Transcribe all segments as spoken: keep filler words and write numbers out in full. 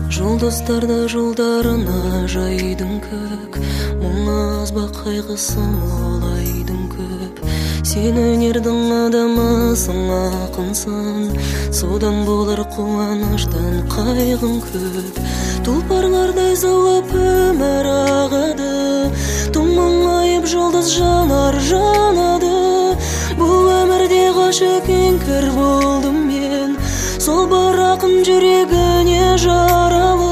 Жұлдыздарда жолдарына жайдың көк, мұң аз ба қайғысы мол айдың көп. Сен өнердің адамысың, ақынсың, содан болар қуаныштан қайғың көп. Тұлпарлардай заулап өмір ағады, тұманғайып жұлдыз жанар жанады. Бұл өмірде ғашық кір болдым мен, сол бір ақын жүрегіне жаралы.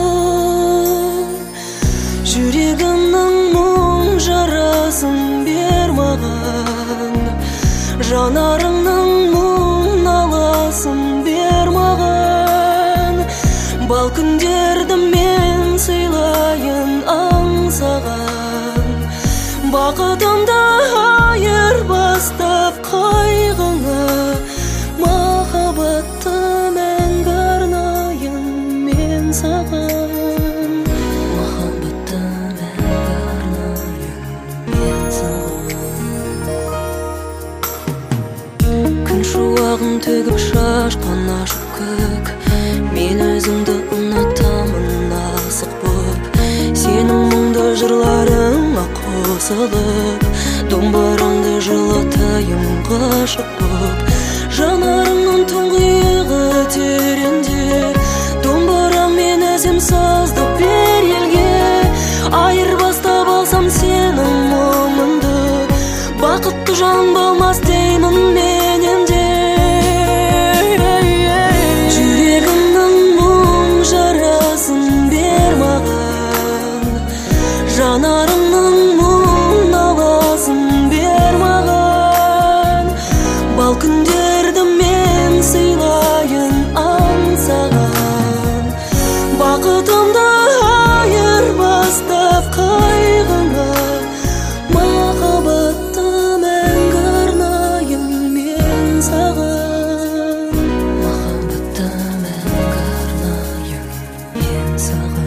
Жүрегімнің мұң жарасын бер маған, жанарыңның мұң наласын бер маған. Бал күндерді мен сыйлайын аңсаған, бақытымды айырбастап қайғыңа. Махаббатты мәңгі арнайын мен саған, махаббатты мәңгі арнайын мен саған. Күн шуағын төгіп шашқан ашық көк, мен өзіңді ұнатамын асық боп. Сенің мұңды жырларыңа қосылып, домбыраңды жылатайын ғашық боп. Жанарыңның тұңғиығы тереңде, домбырам мен әзім сазды бер елге. Айырбастап алсам сенің мұңыңды, бақытты жан болмас деймін мен енді. Жүрегімнің мұң жарасын бер маған, жанарыңның мұң наласын бер маған. Бал күндерді мен сыйлайын аңсаған, бақытымды айырбастап қайғыңа. Махаббатты мәңгі арнайын мен саған, махаббатты мәңгі арнайын мен саған.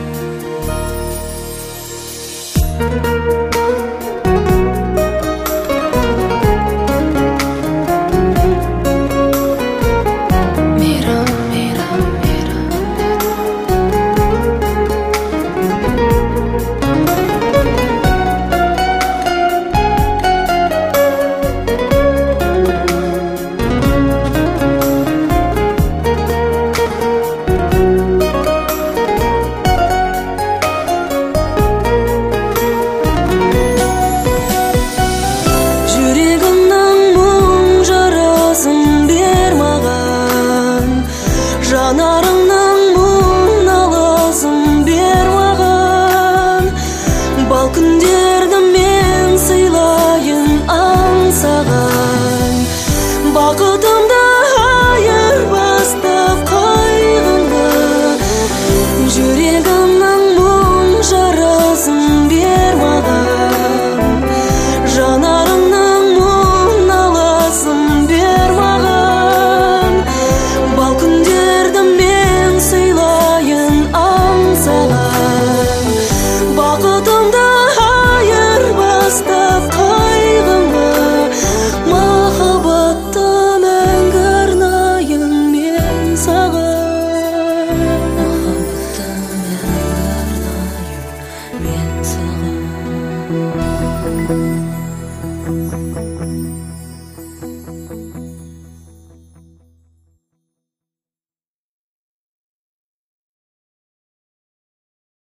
Жанарыңның мұң наласын бер маған, бал күндерді мен сыйлайын аңсаған, бақытымды айырбастап қайғыңа. Жүрегімнің мұң жарасын бер маған, жанарыңның мұң наласын бер маған. Бал күндерді мен сыйлайын аңсаған, бақытымды айырбастап қайғыңа. Махаббатты мәңгі арнайын мен саған, махаббатты мәңгі арнайын мен саған.